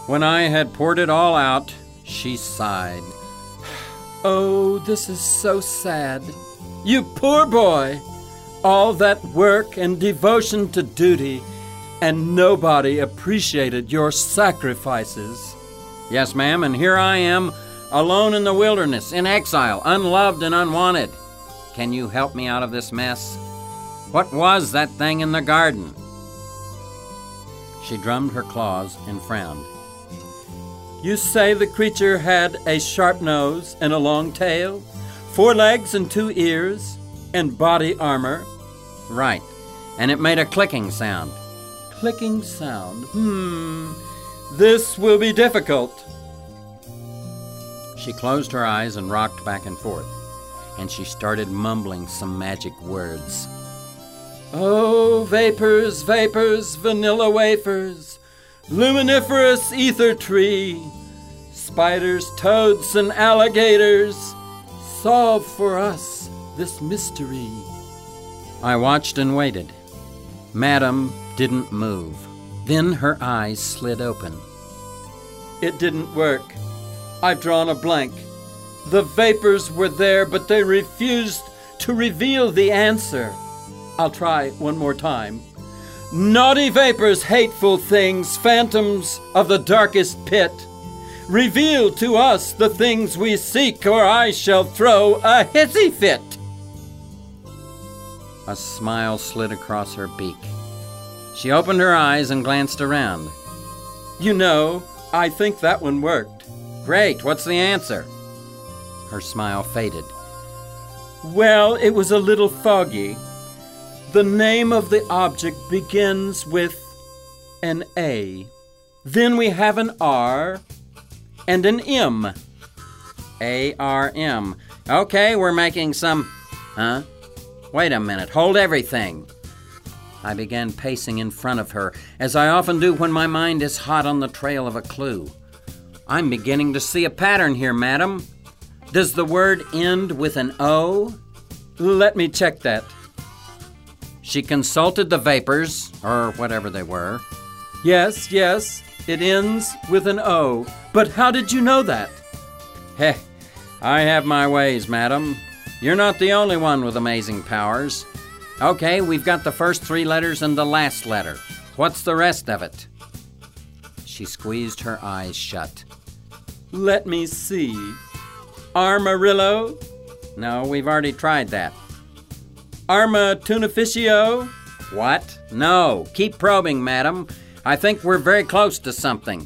When I had poured it all out, she sighed. "Oh, this is so sad. You poor boy! All that work and devotion to duty, and nobody appreciated your sacrifices." "Yes, ma'am, and here I am, alone in the wilderness, in exile, unloved and unwanted. Can you help me out of this mess? What was that thing in the garden?" She drummed her claws and frowned. "You say the creature had a sharp nose and a long tail, 4 legs and 2 ears, and body armor?" "Right, and it made a clicking sound." "Clicking sound? This will be difficult." She closed her eyes and rocked back and forth, and she started mumbling some magic words. "Oh, vapors, vapors, vanilla wafers, luminiferous ether tree, spiders, toads, and alligators, solve for us this mystery." I watched and waited. Madam didn't move. Then her eyes slid open. "It didn't work. I've drawn a blank. The vapors were there, but they refused to reveal the answer. I'll try one more time. Naughty vapors, hateful things, phantoms of the darkest pit, reveal to us the things we seek, or I shall throw a hissy fit." A smile slid across her beak. She opened her eyes and glanced around. "You know, I think that one worked." "Great, what's the answer?" Her smile faded. "Well, it was a little foggy. The name of the object begins with an A. Then we have an R and an M." A-R-M. Okay, we're making some... Huh? Wait a minute, hold everything. I began pacing in front of her, as I often do when my mind is hot on the trail of a clue. "I'm beginning to see a pattern here, madam. Does the word end with an O?" "Let me check that." She consulted the vapors, or whatever they were. Yes, it ends with an O. But how did you know that?" "Heh, I have my ways, madam. You're not the only one with amazing powers. Okay, we've got the first 3 letters and the last letter. What's the rest of it?" She squeezed her eyes shut. "Let me see. Armarillo?" "No, we've already tried that." "Armatunificio?" "What? No. Keep probing, madam. I think we're very close to something."